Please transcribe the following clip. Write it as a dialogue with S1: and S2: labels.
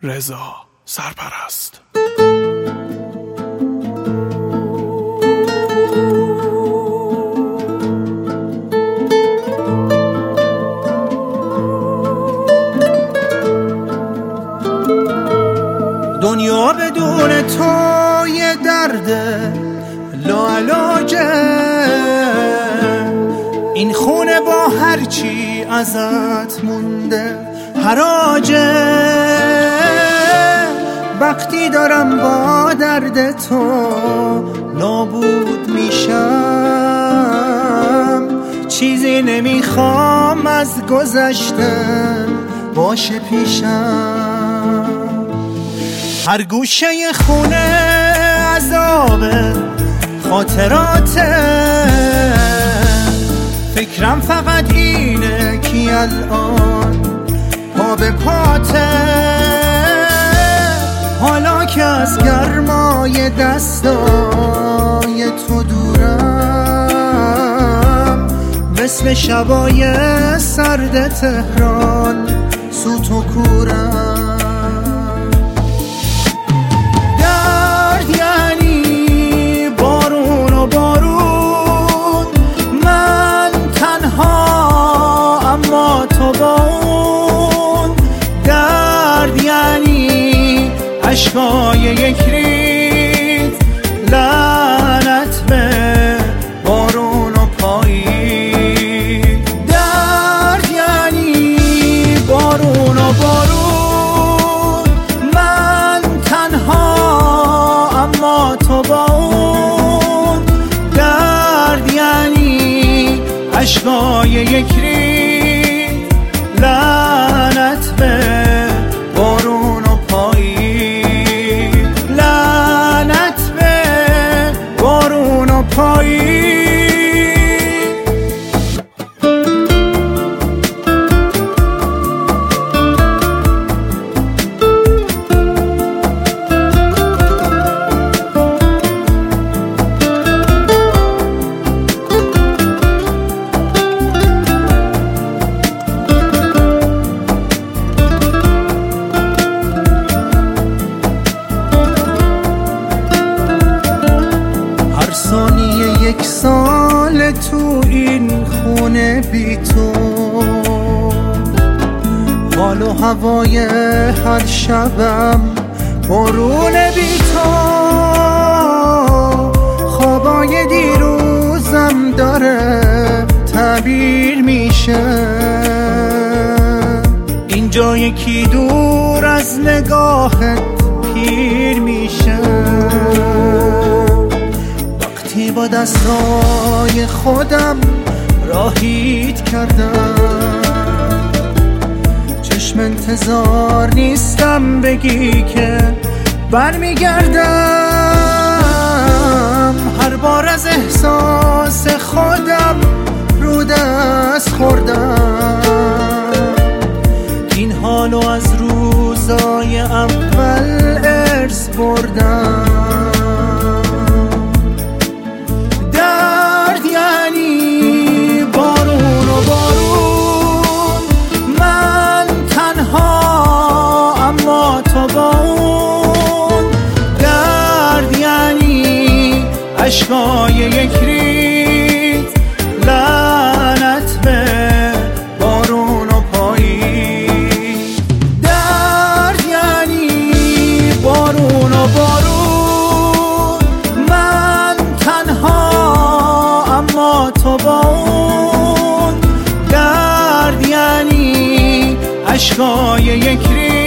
S1: رضا سرپرست.
S2: دنیا بدون تو یه درده لاعلاجه، این خونه با هرچی ازت مونده حراجه. وقتی دارم با درد تو نابود میشم، چیزی نمیخوام از گذشته باشه پیشم. هر گوشه خونه عذاب خاطراته، فکرم فقط اینه کی الان پا به پاته. حالا که از گرمای دستای تو دورم، مثل شبای سرد تهران سوت و کورم. عشقای یک ریز لعنت به بارون و پاییز. درد یعنی بارون و بارون، من تنها اما تو با اون. درد یعنی عشقای یک ریز لعنت به بارون و پاییز. یک سال تو این خونه بی تو، حال و هوای هر شبم بارون بی تو. خوابای دیروزم داره تعبیر میشه، اینجا یکی دور از نگاهت پیر میشه. با دستای خودم راهیت کردم، چشم انتظار نیستم بگی که برمیگردم. هر بار از احساس خودم رو دست خوردم، این حالو از روزای اول ارث بردم. عشقای یک ریز لعنت به بارون و پاییز. درد یعنی بارون و بارون، من تنها اما تو با اون. درد یعنی عشقای یک ریز